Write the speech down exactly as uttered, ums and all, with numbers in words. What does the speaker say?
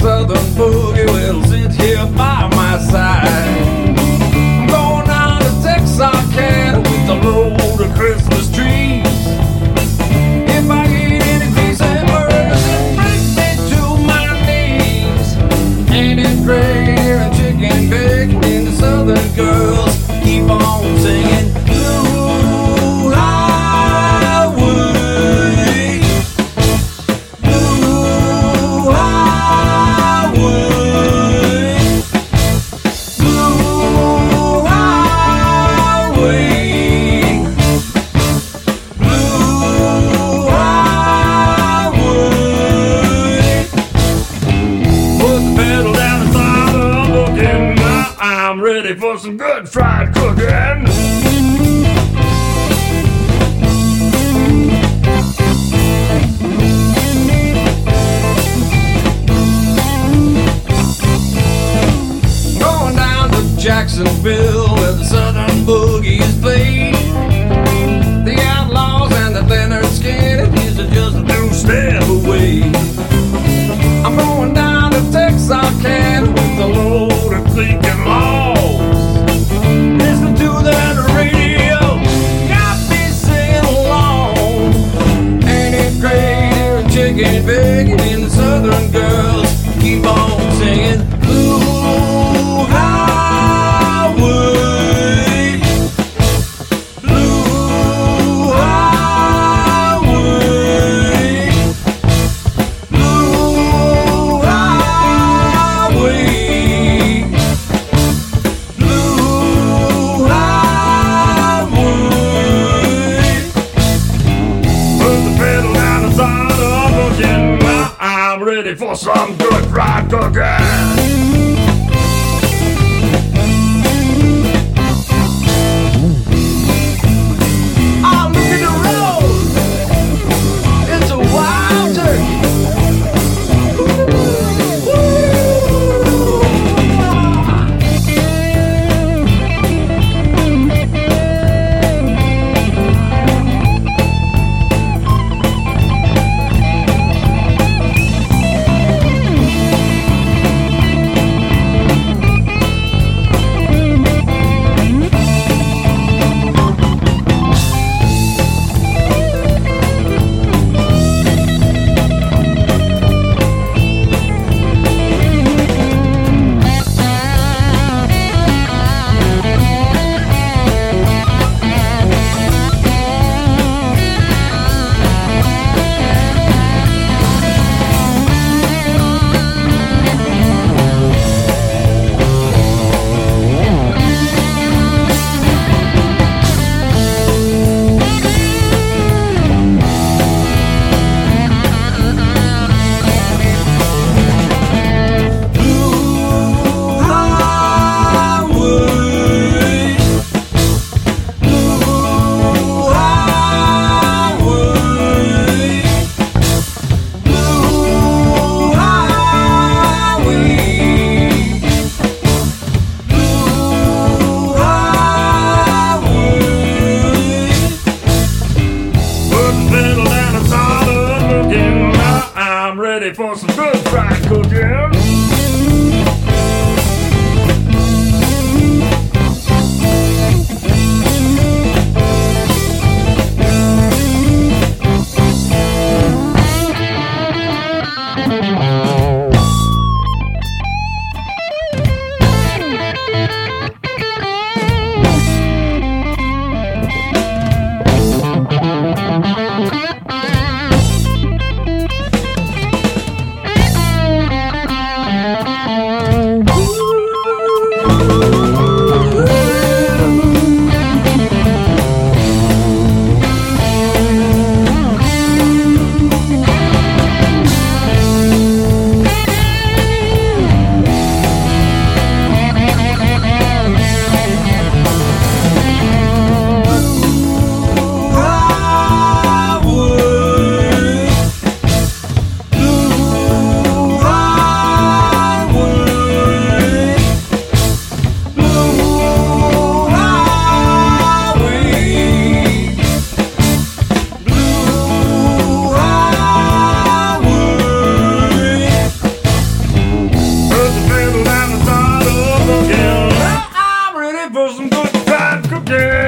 southern boogie will sit here by my side. I'm going down to Texarkana with a load of Christmas trees. If I eat any peace and burgers, it brings me to my knees. Ain't it great hearing chicken bacon and the southern girls keep on singing Blue Highway, Blue Highway, Blue Highway, Blue Highway. Put the pedal down the throttle, I'm looking, I'm ready for some good fried cooking. Going down to Jacksonville where the southern boogie is played. The Outlaws and the Leonard Skinner, these are just a two-step away. I'm going down to Texarkana with a load of clinking laws. Listen to that radio, got me singing along. Ain't it great hearing chicken bacon and the southern girls keep on singing Blue Highway, Blue Highway, Blue Highway, Blue Highway. Put the pedal down the throttle, I'm looking, I'm ready for some good fried cooking. Oh, look at the road. It's a wild turkey. I'm ready for some good fried cooking. for some good fried cookie.